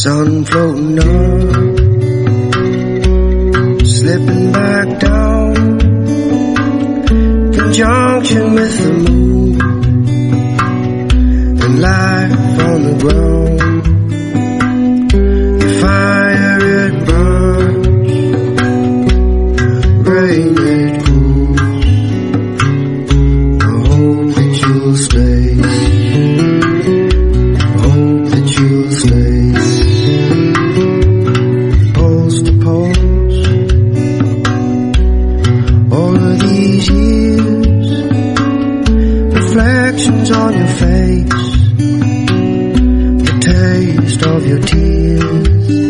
sun floating up, slipping back down, conjunction with the moon, and life on the ground. The fire it burns, rain it cools. I hope that you'll stay. I hope that you'll stay. Pulse to pulse, all of these years, reflections on your face, the taste of your tears,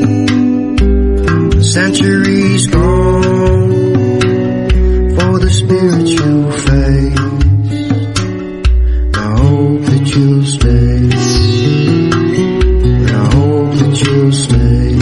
centuries gone for the spiritual face. I hope that you'll stay. I hope that you'll stay.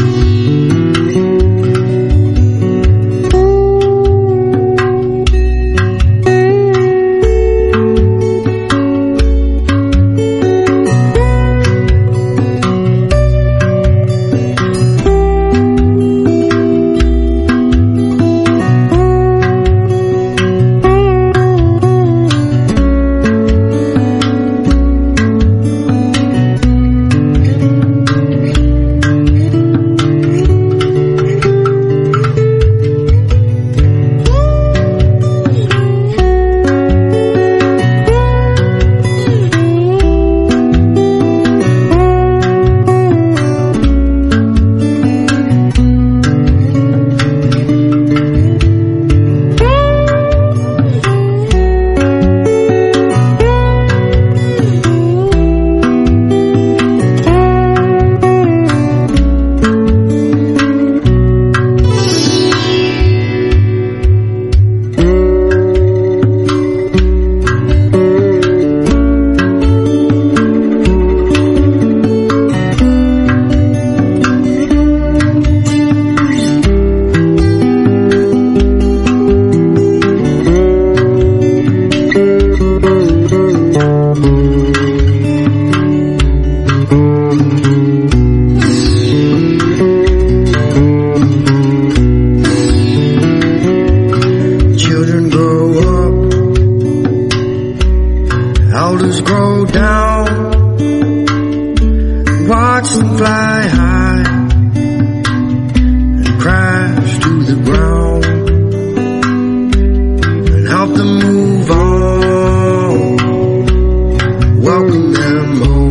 Elders grow down, watch them fly high and crash to the ground, help them move on, welcome them home.